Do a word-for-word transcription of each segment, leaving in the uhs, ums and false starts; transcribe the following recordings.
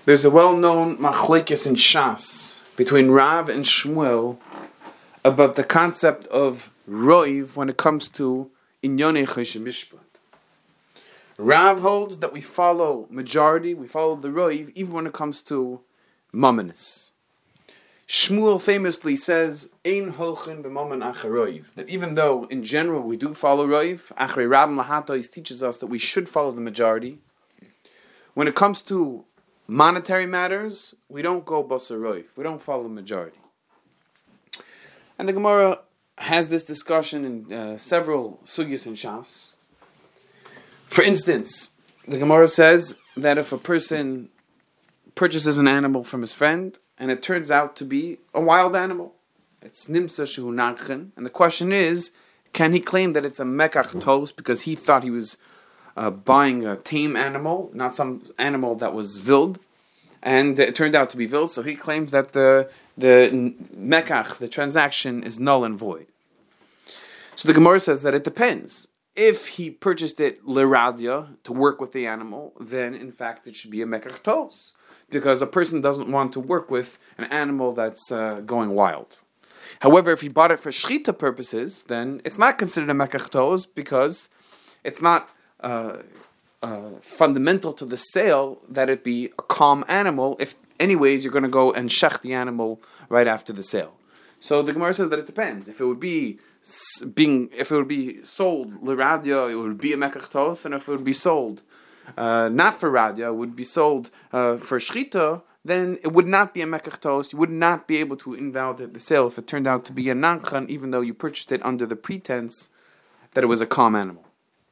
There's a well-known machlekes in Shas between Rav and Shmuel about the concept of roiv when it comes to inyonei choshen mishpat. Rav holds that we follow majority, we follow the roiv even when it comes to mominus. Shmuel famously says, "Ein holchen b'momen acher roiv," that even though in general we do follow roiv, Achrei Rabban Lahatos teaches us that we should follow the majority. When it comes to monetary matters, we don't go basar roiv, we don't follow the majority. And the Gemara has this discussion in uh, several sugyas in Shas. For instance, the Gemara says that if a person purchases an animal from his friend, and it turns out to be a wild animal, it's nimsa shehu nachchen, and the question is, can he claim that it's a mekach tos because he thought he was uh, buying a tame animal, not some animal that was vild, and it turned out to be vild, so he claims that the the mekach, the transaction, is null and void. So the Gemara says that it depends. If he purchased it liradia, to work with the animal, then in fact it should be a mekach tos, because a person doesn't want to work with an animal that's uh, going wild. However, if he bought it for shchita purposes, then it's not considered a mekach tos because it's not uh, uh, fundamental to the sale that it be a calm animal. If anyways, you're going to go and shech the animal right after the sale. So the Gemara says that it depends. If it would be being, if it would be sold liradia, it would be a mekach tos, and if it would be sold Uh, not for radia, would be sold uh, for shchita, then it would not be a mekach tos. You would not be able to invalidate the sale if it turned out to be a nanchan, even though you purchased it under the pretense that it was a calm animal.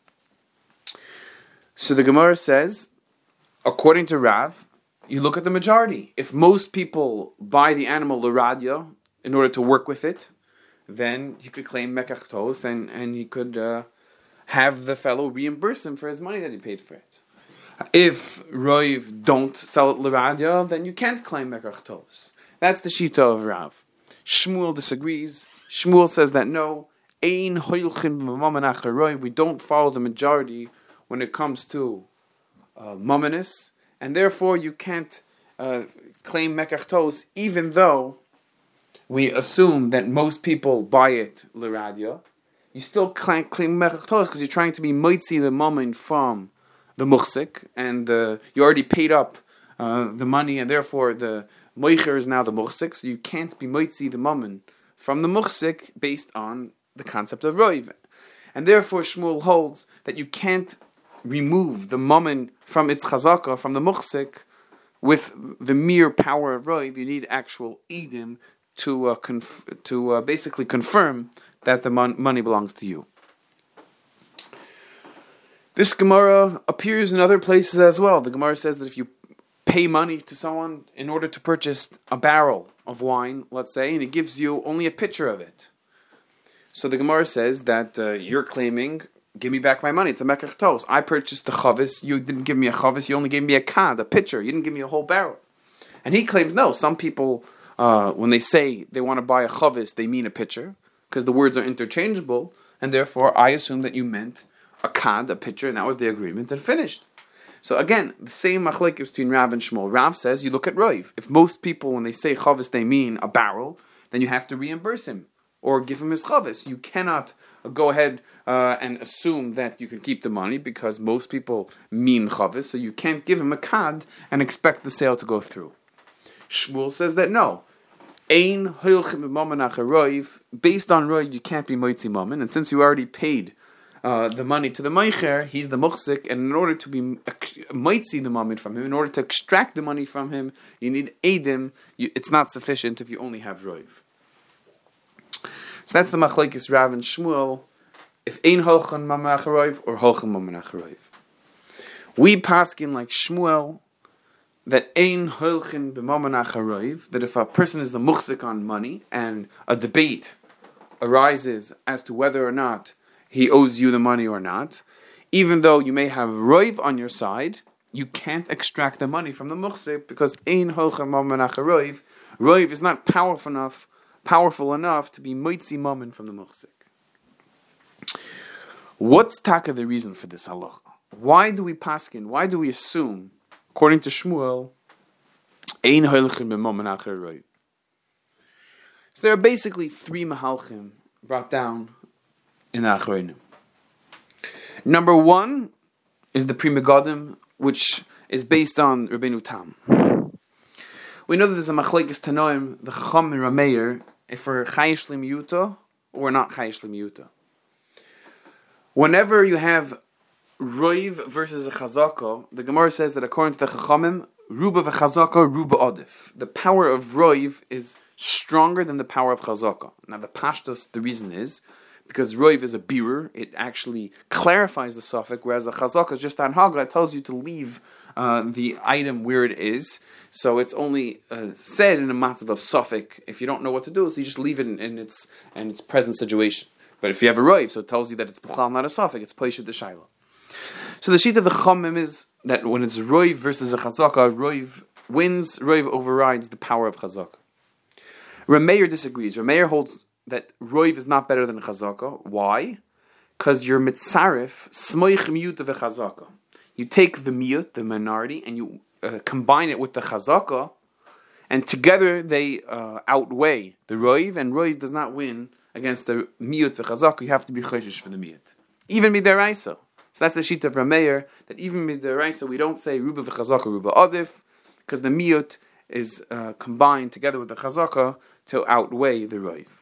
So the Gemara says, according to Rav, you look at the majority. If most people buy the animal l'radia in order to work with it, then you could claim mekach tos, and, and you could uh, have the fellow reimburse him for his money that he paid for it. If roiv don't sell it l'radia, then you can't claim mekach tos. That's the shita of Rav. Shmuel disagrees. Shmuel says that no, ein hoilchim b'mamen acher roiv. We don't follow the majority when it comes to uh, mominus, and therefore you can't uh, claim mekach tos, even though we assume that most people buy it l'radia. You still can't claim mekach tos because you're trying to be moitzi the moment from the muchsik, and uh, you already paid up uh, the money, and therefore the moicher is now the muchsik, so you can't be moitzi the moment from the muchsik based on the concept of roiv. And therefore Shmuel holds that you can't remove the moment from its chazaka, from the muchsik, with the mere power of roiv. You need actual edim to uh, conf- to uh, basically confirm that the mon- money belongs to you. This Gemara appears in other places as well. The Gemara says that if you pay money to someone in order to purchase a barrel of wine, let's say, and he gives you only a pitcher of it, so the Gemara says that uh, you're claiming, give me back my money, it's a mekach tos. I purchased the chavis, you didn't give me a chavis, you only gave me a kad, a pitcher, you didn't give me a whole barrel. And he claims, no, some people, uh, when they say they want to buy a chavis, they mean a pitcher, because the words are interchangeable, and therefore I assume that you meant a kad, a pitcher, and that was the agreement, and finished. So again, the same machlekes between Rav and Shmuel. Rav says you look at roiv. If most people, when they say chavis, they mean a barrel, then you have to reimburse him or give him his chavis. You cannot uh, go ahead uh, and assume that you can keep the money because most people mean chavis, so you can't give him a kad and expect the sale to go through. Shmuel says that no. Ein hoilchim b'mamen acher roiv. Based on roiv, you can't be moitzi mamen, and since you already paid Uh, the money to the meicher, he's the muchsik, and in order to be moitzi the moment from him, in order to extract the money from him, you need edim. You, it's not sufficient if you only have roiv. So that's the machlekes Rav and Shmuel. If ein holchen mamen acher roiv or holchen mamen acher roiv, we paskin like Shmuel that ein holchen b'mamen acher roiv, that if a person is the muchsik on money and a debate arises as to whether or not he owes you the money or not, even though you may have roiv on your side, you can't extract the money from the muchsik because ein holchem mamen acher roiv. Roiv is not powerful enough, powerful enough to be moitzi mamen from the muchsik. What's taka the reason for this halacha? Why do we paskin? Why do we assume, according to Shmuel, Ein holchin b'momen acher roiv. So there are basically three mahalchim brought down in the Achronim. Number one is the Pri Megadim, which is based on Rabbeinu Tam. We know that there's a machlekes tanoim, the Chacham and Rameir, if we're chayish limiyuta or we're not chayish limiyuta. Whenever you have roiv versus a chazaka, the Gemara says that according to the Chachamim, ruba v'chazaka, ruba odif. The power of roiv is stronger than the power of chazaka. Now the pashtos, the reason is because roiv is a birur, it actually clarifies the suffix, whereas a chazaka is just anhaga, it tells you to leave uh, the item where it is. So it's only uh, said in a matzav of suffix. If you don't know what to do, so you just leave it in, in its in its present situation. But if you have a roiv, so it tells you that it's b'chal, not a suffix, it's poishut the shaila. So the sheet of the Chachamim is that when it's roiv versus a chazaka, roiv wins, roiv overrides the power of chazaka. Rameir disagrees. Rameir holds that roiv is not better than chazaka. Why? Because you're mitzarif smoich miyut of a chazaka. You take the miyut, the minority, and you uh, combine it with the chazaka, and together they uh, outweigh the roiv, and roiv does not win against the miyut, the chazaka. You have to be choshesh for the miyut. Even midaraisa. So that's the sheet of Rameir, that even midaraisa we don't say ruba v'chazaka, ruba adif, because the miyut is uh, combined together with the chazaka to outweigh the roiv.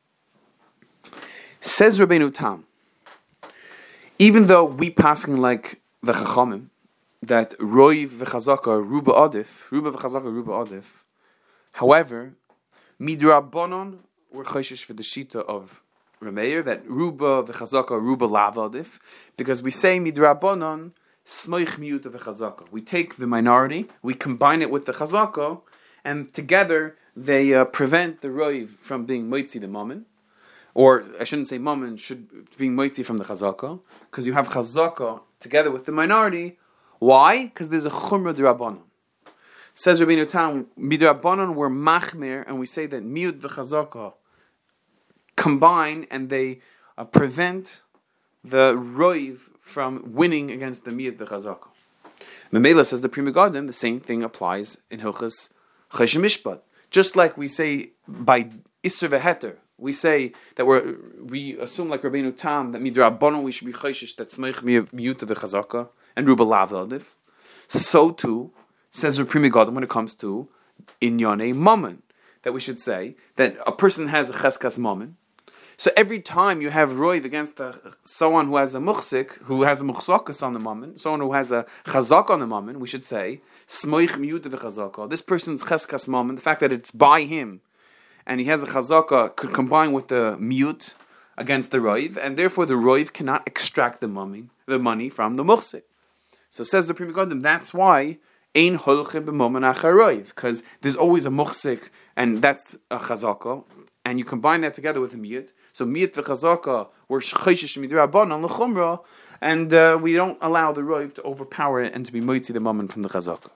Says Rabbeinu Tam, even though we passing like the Chachamim, that roiv v'chazaka ruba adif, ruba v'chazaka ruba adif, however, midrabanon we're choshesh for the shita of Rameir, that ruba v'chazaka ruba lav adif, because we say midrabanon smoich miyut v'chazaka. We take the minority, we combine it with the chazaka, and together they uh, prevent the roiv from being moitzi the mammon, or I shouldn't say mammon, should being moitzi from the chazaka, because you have chazaka together with the minority. Why? Because there's a chumra d'rabbanon. Says Rabbeinu Tam, midrabbanon we're machmir, and we say that miyut v'chazaka combine and they uh, prevent the roiv from winning against the miyut v'chazaka. Memela says the Pri Megadim, the same thing applies in Hilchas Choshen Mishpat. Just like we say by Isser v'heter, we say that we're, we assume like Rabbeinu Tam that midrabbanon we should be choshesh that smeich miyut v'chazaka and ruba lav adif. So too says the Pri Megadim when it comes to inyane mammon, that we should say that a person has a cheskas mammon. So every time you have roiv against the, someone who has a muchsik, who has a muchsakas on the mammon, someone who has a chazak on the mammon, we should say smoich miyut v'chazaka. This person's cheskas mammon, the fact that it's by him, and he has a chazaka, could combine with the miyut against the roiv, and therefore the roiv cannot extract the money, the money from the muchsik. So says the Pri Megadim, that's why ein holchin b'momen achar roiv, because there's always a muchsik, and that's a chazaka, and you combine that together with a miyut. So miyut v'chazaka, we're choshesh midrabbanon l'chumra, and uh, we don't allow the roiv to overpower it and to be moitzi the mammon from the chazaka.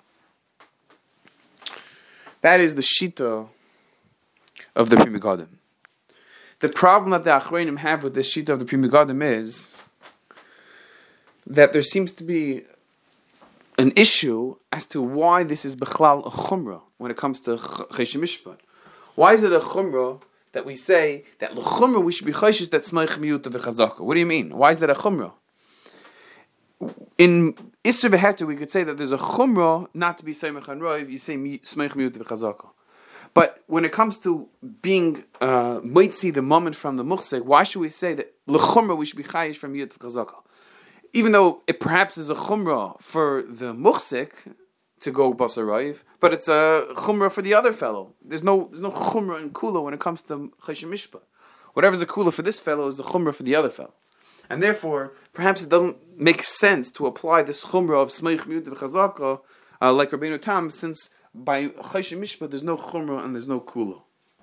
That is the shita of the Pri Megadim. The problem that the Achronim have with this shita of the Pri Megadim is that there seems to be an issue as to why this is bechlal a chumra when it comes to Choshen Mishpat. Why is it a chumra that we say that l'chumra we should be choshesh that smoich miyut v'chazaka? What do you mean? Why is that a chumra? In Isser v'heter we could say that there's a chumra not to be seimach and roiv. You say smoich miyut v'chazaka. But when it comes to being uh, moitzi the moment from the muchsek, why should we say that l'chumra we should be chayish from miyut v'chazaka? Even though it perhaps is a chumra for the muchsek to go basar roiv, but it's a chumra for the other fellow. There's no there's no chumra in kula when it comes to Choshen Mishpat. Whatever's a kula for this fellow is a chumra for the other fellow. And therefore, perhaps it doesn't make sense to apply this chumra of smeich miyut v'chazaka uh, like Rabbeinu Tam, since by Choshen Mishpat there's no chumra and there's no kula.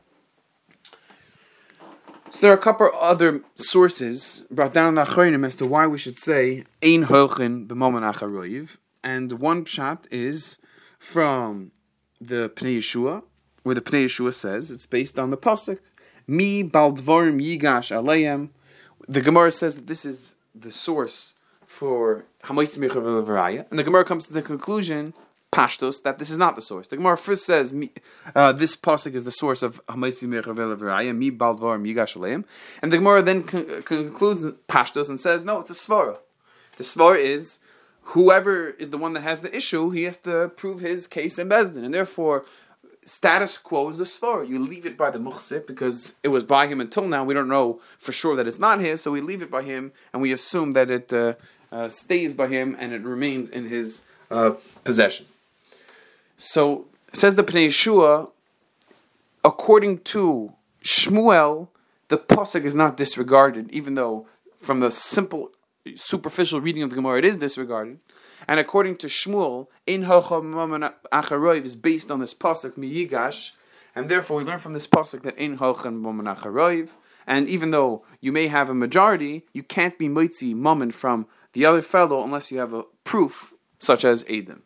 So there are a couple other sources brought down in the Achronim as to why we should say ein holchin b'momen achar roiv. And one pshat is from the Pnei Yeshua, where the Pnei Yeshua says, it's based on the pasuk, Mi bal dvorim yigash aleim. The Gemara says that this is the source for Hamoitz Mechav Levaraya. And the Gemara comes to the conclusion, pashtos that this is not the source. The Gemara first says uh, this pasuk is the source of Hamaisi Mechavel V'Raya Mi Baldvar Migash Aleim, and the Gemara then con- concludes pashtos and says no, it's a svara. The svara is whoever is the one that has the issue, he has to prove his case in Bezdin, and therefore status quo is the svara. You leave it by the muhsip because it was by him until now. We don't know for sure that it's not his, so we leave it by him and we assume that it uh, uh, stays by him and it remains in his uh, possession. So says the Pnei Yeshua, according to Shmuel, the pasuk is not disregarded, even though from the simple, superficial reading of the Gemara it is disregarded. And according to Shmuel, Ein Hocha Mammon Acharoiv is based on this pasuk miyigash, and therefore we learn from this pasuk that Ein Hocha Mammon Acharoiv. And even though you may have a majority, you can't be moitzi mammon from the other fellow unless you have a proof such as Edom.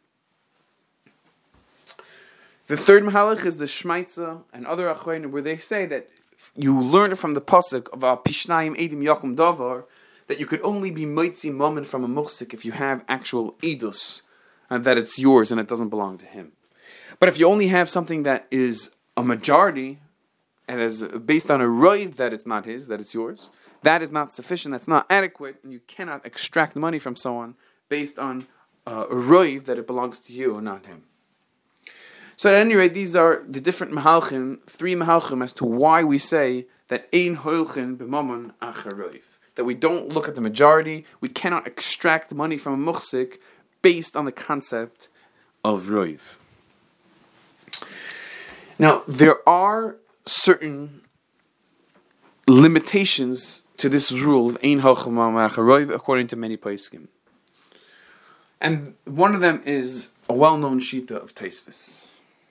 The third mahalach is the Shmaitza and other achronim, where they say that you learn from the pasuk of a Pishnayim Edom Yakum Davar that you could only be moitzi mammon from a muhsik if you have actual edus, and that it's yours and it doesn't belong to him. But if you only have something that is a majority and is based on a roiv that it's not his, that it's yours, that is not sufficient, that's not adequate, and you cannot extract money from someone based on uh, a roiv that it belongs to you and not him. So at any rate, these are the different mahalchim, three mahalchim as to why we say that ein hoilchin b'mammon acharoiv. That we don't look at the majority, we cannot extract money from a muhsik based on the concept of roiv. Now, there are certain limitations to this rule of ein hocha mammon acharoiv according to many poskim. And one of them is a well-known shita of Tosfos.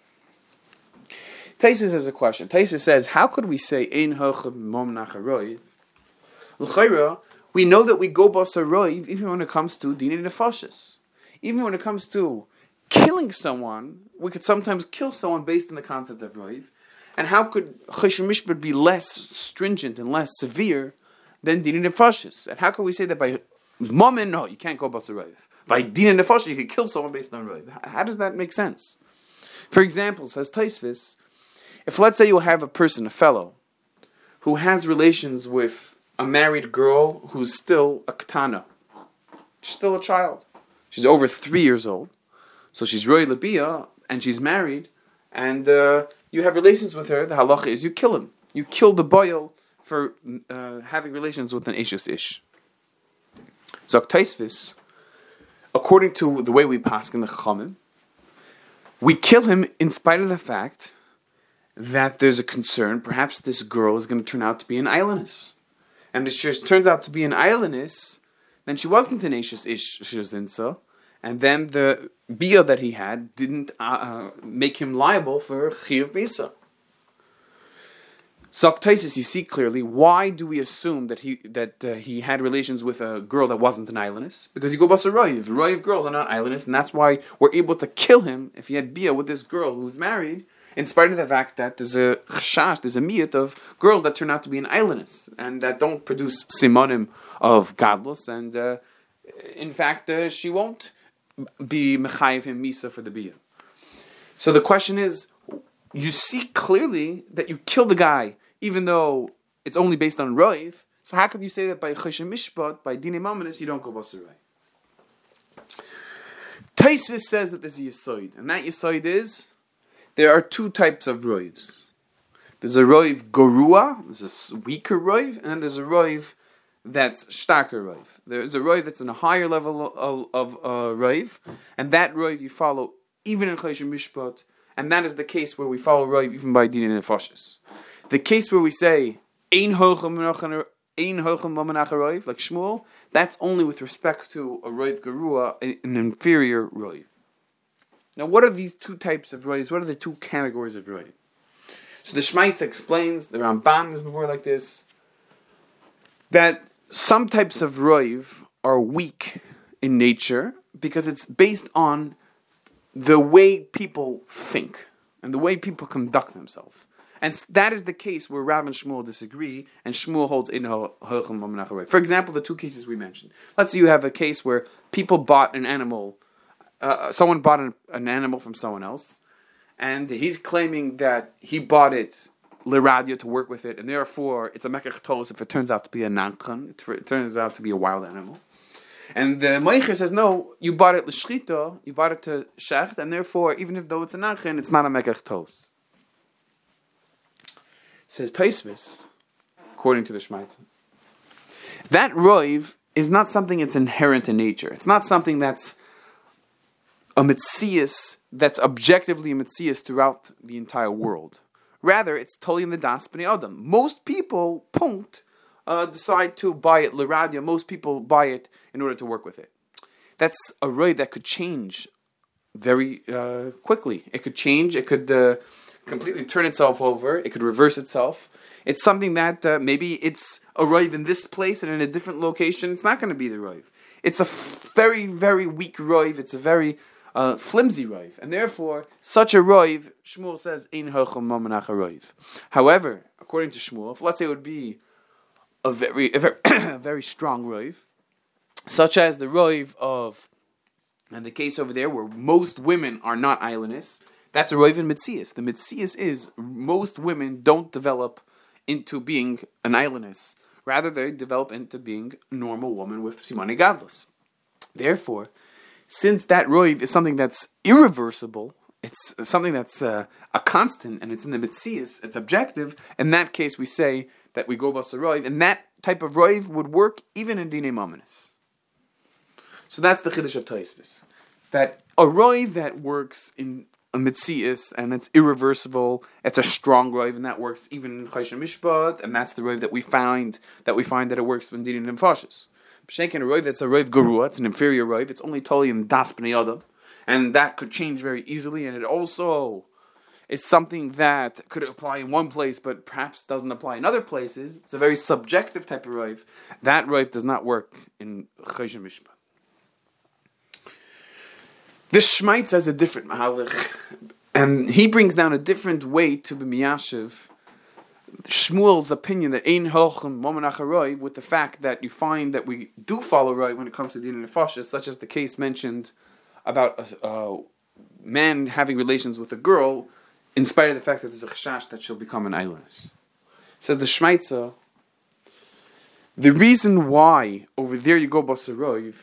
Tosfos has a question. Tosfos says, how could we say ein hocha mammon acharoiv? L'chayra, we know that we go basa roiv even when it comes to dinei nefashos. Even when it comes to killing someone, we could sometimes kill someone based on the concept of roiv. And how could choshen mishpat be less stringent and less severe than dinei nefashos? And how can we say that by mammon, no, you can't go basa roiv. By dinei nefashos, you could kill someone based on roiv. How does that make sense? For example, says Tosfos, if let's say you have a person, a fellow, who has relations with a married girl who's still a ketana. She's still a child. She's over three years old. So she's roi labia, and she's married, and uh, you have relations with her. The halacha is you kill him. You kill the boil for uh, having relations with an Eishes Ish. Zok Tosfos, according to the way we pass in the Chachamim, we kill him in spite of the fact that there's a concern, perhaps this girl is going to turn out to be an islandess. And if she turns out to be an islandess, then she wasn't an Eishes Ish Shazintza, and then the bia that he had didn't uh, make him liable for Chiyuv Bisa. Zok Tosfos, you see clearly, why do we assume that he that uh, he had relations with a girl that wasn't an islandess? Because you go basa roiv. Roiv girls are not islandess, and that's why we're able to kill him if he had bia with this girl who's married, in spite of the fact that there's a chashash, there's a miyut of girls that turn out to be an islandess, and that don't produce simonim of godless, and uh, in fact, uh, she won't be mechayiv him misa for the bia. So the question is, you see clearly that you kill the guy, even though it's only based on roiv. So how could you say that by choshen mishpat, by dinei mammonis, you don't go basarai? Tosfos says that there's a yisoid, and that yisoid is there are two types of roivs. There's a roiv gorua, there's a weaker roiv, and then there's a roiv that's starker roiv. There's a roiv that's in a higher level of, of uh, roiv, and that roiv you follow even in choshen mishpat. And that is the case where we follow roiv even by dinei nefashos. The case where we say ein hocha mammon acharoiv, like Shmuel, that's only with respect to a roiv gerua, an inferior roiv. Now, what are these two types of roivs? What are the two categories of roiv? So the Shmaitz explains, the Ramban is before like this, that some types of roiv are weak in nature because it's based on the way people think and the way people conduct themselves. And that is the case where Rav and Shmuel disagree, and Shmuel holds in hocha mammon acharoiv. For example, the two cases we mentioned. Let's say you have a case where people bought an animal uh, someone bought an, an animal from someone else, and he's claiming that he bought it liradia to work with it, and therefore it's a mekach tos if it turns out to be a nankhan, it turns out to be a wild animal. And the Meicher says, no, you bought it l'shchita, you bought it to shecht, and therefore, even if though it's a nankhan, it's not a mekach tos. Says Tosfos, according to the Shmaitza, that roiv is not something that's inherent in nature. It's not something that's a mitzias, that's objectively a mitzias throughout the entire world. Rather, it's totally in the das b'nei adam. Most people, punct, uh, decide to buy it l'radia. Most people buy it in order to work with it. That's a roiv that could change very uh, quickly. It could change. It could uh, completely turn itself over. It could reverse itself. It's something that uh, maybe it's a roiv in this place and in a different location. It's not going to be the roiv. It's a f- very, very weak roiv. It's a very uh, flimsy roiv. And therefore, such a roiv, Shmuel says, Ein hochel mamanach roiv. However, according to Shmuel, if let's say it would be a very, a very, a very strong roiv, such as the roiv of, and the case over there where most women are not islandess, that's a roiv in Mitzias. The Mitzias is most women don't develop into being an islandess. Rather, they develop into being a normal woman with simane gadlus. Therefore, since that roiv is something that's irreversible, it's something that's uh, a constant, and it's in the Mitzias, it's objective, in that case we say that we go bas a roiv, and that type of roiv would work even in dinei mamanis. So that's the chiddush of Tosfos. That a roiv that works in a mitzias, and it's irreversible, it's a strong roiv, and that works even in Choshen Mishpat, and that's the roiv that we find that we find that it works when dealing in Nefashis. B'shenken a roiv that's a roiv gerua, it's an inferior roiv, it's only totally in das b'nei adam, and that could change very easily, and it also is something that could apply in one place, but perhaps doesn't apply in other places. It's a very subjective type of roiv. That roiv does not work in Choshen Mishpat. The Shmaitz has a different mahalich, and he brings down a different way to be miyashiv Shmuel's opinion that ein holchem momanach haroi, with the fact that you find that we do follow roi when it comes to din nefashis, such as the case mentioned about a, a man having relations with a girl, in spite of the fact that there's a chashash that she'll become an islandess. Says the Shmaitza, the reason why over there you go basa roiv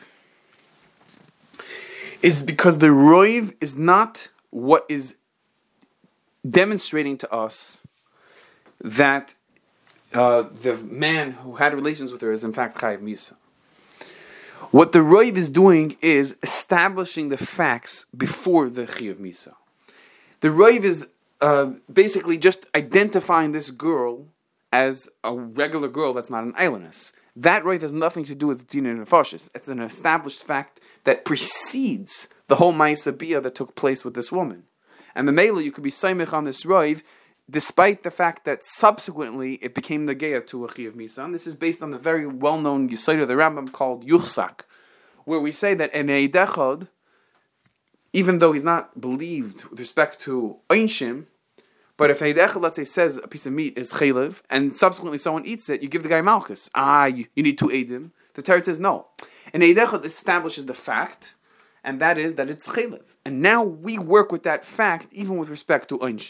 is because the roiv is not what is demonstrating to us that uh, the man who had relations with her is in fact chayiv misa. What the roiv is doing is establishing the facts before the chayiv misa. The roiv is uh, basically just identifying this girl as a regular girl that's not an islandess. That roiv has nothing to do with din and nefashis. It's an established fact that precedes the whole ma'isa bia that took place with this woman. And the mela, you could be saimich on this roiv, despite the fact that subsequently it became negeya to a chiyuv misa. And this is based on the very well-known Yesod of the Rambam called Yuchsak, where we say that an eid echad, even though he's not believed with respect to einshim, but if eid echad, let's say, says a piece of meat is chaylev, and subsequently someone eats it, you give the guy malchus. Ah, you, you need two eidim. The Torah says no. An eid echad establishes the fact, and that is that it's chaylev. And now we work with that fact even with respect to einshim.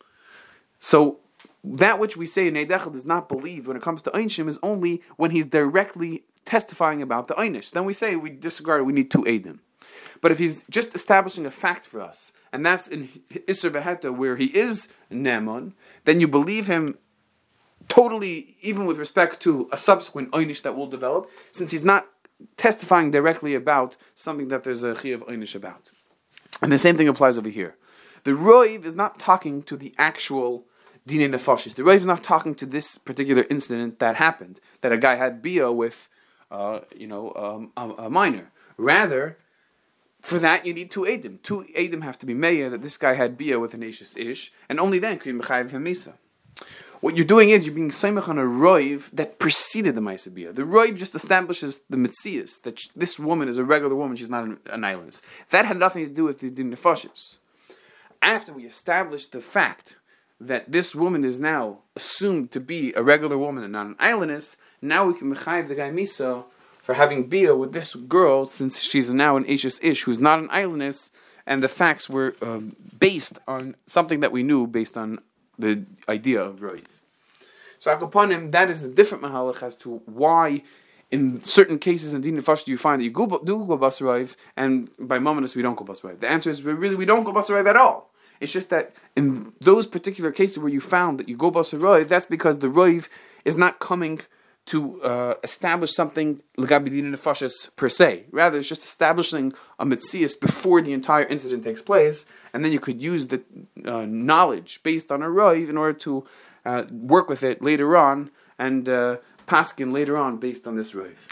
So that which we say in eid echad is not believed when it comes to einshim is only when he's directly testifying about the einish. Then we say we disregard, we need two eidim. But if he's just establishing a fact for us, and that's in Isser Beheta where he is Neman, then you believe him totally, even with respect to a subsequent einish that will develop, since he's not testifying directly about something that there's a chiyuv einish about. And the same thing applies over here. The roiv is not talking to the actual dinei nefashis. The roiv is not talking to this particular incident that happened, that a guy had bia with, uh, you know, um, a, a minor. Rather, for that you need two edim. Two edim have to be meya that this guy had bia with an ashes ish, and only then can you mechayiv him misa. What you're doing is you're being saimach on a roiv that preceded the ma'aseh bia. The roiv just establishes the mitzias that sh- this woman is a regular woman. She's not an, an islandess. That had nothing to do with the din nefashis. After we established the fact that this woman is now assumed to be a regular woman and not an islandess, now we can mechayiv the guy misa for having bia with this girl, since she's now an Ashes Ish, who's not an islandess, and the facts were um, based on something that we knew, based on the idea of Roiv. So upon him, that is a different mahalach as to why, in certain cases in Din Nefesh, you find that you go, do go bas Roiv, and by Mamonos we don't go bas Roiv. The answer is really we don't go bas Roiv at all. It's just that in those particular cases where you found that you go bas Roiv, that's because the Roiv is not coming to uh, establish something l'gabi Din Nefesh per se. Rather, it's just establishing a mitzias before the entire incident takes place, and then you could use the uh, knowledge based on a Roiv in order to uh, work with it later on and uh, paskin later on based on this Roiv.